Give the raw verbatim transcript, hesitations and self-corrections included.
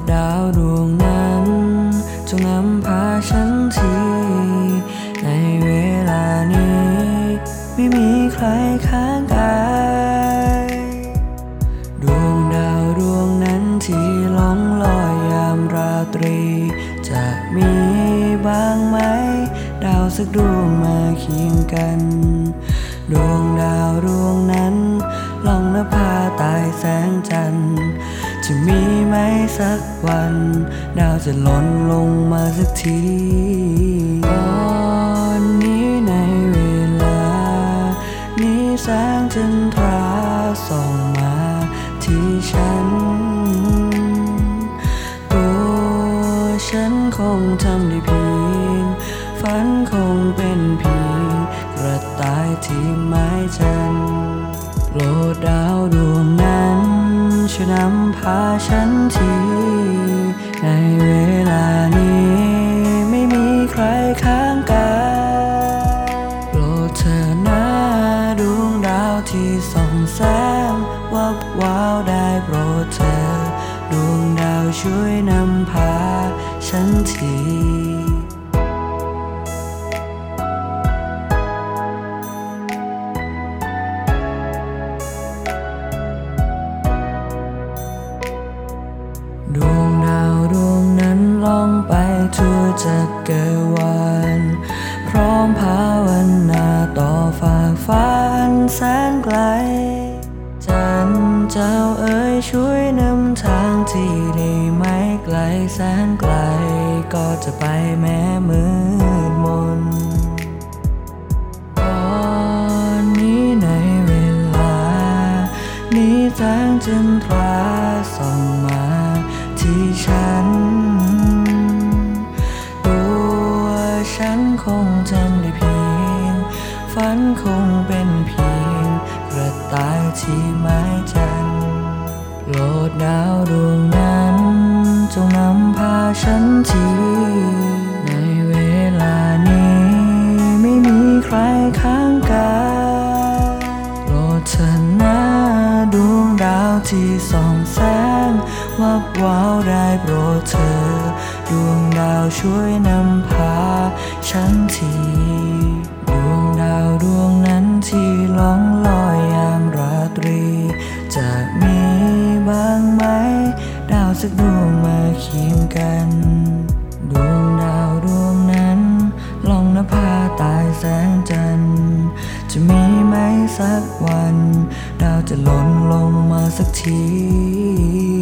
ดาวดวงนั้นจงนำพาฉันทีในเวลานี้ไม่มีใครข้างกายดวงดาวดวงนั้นที่ล่องลอยยามราตรีจะมีบ้างไหมดาวสักดวงมาเคียงกันดวงดาวดวงนั้นล่องนภาใต้แสงจันทร์จะมีไหมสักวันดาวจะหล่นลงมาสักทีตอนนี้ในเวลานี้แสงจันทราส่องมาที่ฉันตัวฉันคงทำได้เพียงฝันคงเป็นเพียงกระต่ายที่ไม้จันทร์โปรดดาวดวงนั้นช่วยนำพาฉันทีในเวลานี้ไม่มีใครข้างกายโปรดเธอนะดวงดาวที่ส่องแสงวับว้าวได้โปรดเธอดวงดาวช่วยนำพาฉันทีดวงดาวดวงนั้นล่องไปทั่วจักรวาลพร้อมภาวนาต่อฝ่าฝันแสนไกลจันทร์เจ้าเอ๋ยช่วยนำทางที่ได้ไม่ไกลแสนไกลก็จะไปแม้มืดมนตอนนี้ในเวลานี้แสงจันทราส่องมาที่ฉันตัวฉันคงจำได้เพียงฝันคงเป็นเพียงกระต่ายที่ไม้จันทร์โปรดดาวดวงนั้นจงนำพาฉันทีในเวลานี้ไม่มีใครข้างกายโปรดเธอนะดวงดาวที่ส่องแสงวับว้าวได้โปรดเธอดวงดาวช่วยนำพาฉันทีดวงดาวดวงนั้นที่ล่องลอยยามราตรีจะมีบ้างไหมดาวสักดวงมาเคียงกันดวงดาวดวงนั้นล่องนภาใต้แสงจันทร์จะมีไหมสักวันดาวจะหล่นลงมาสักที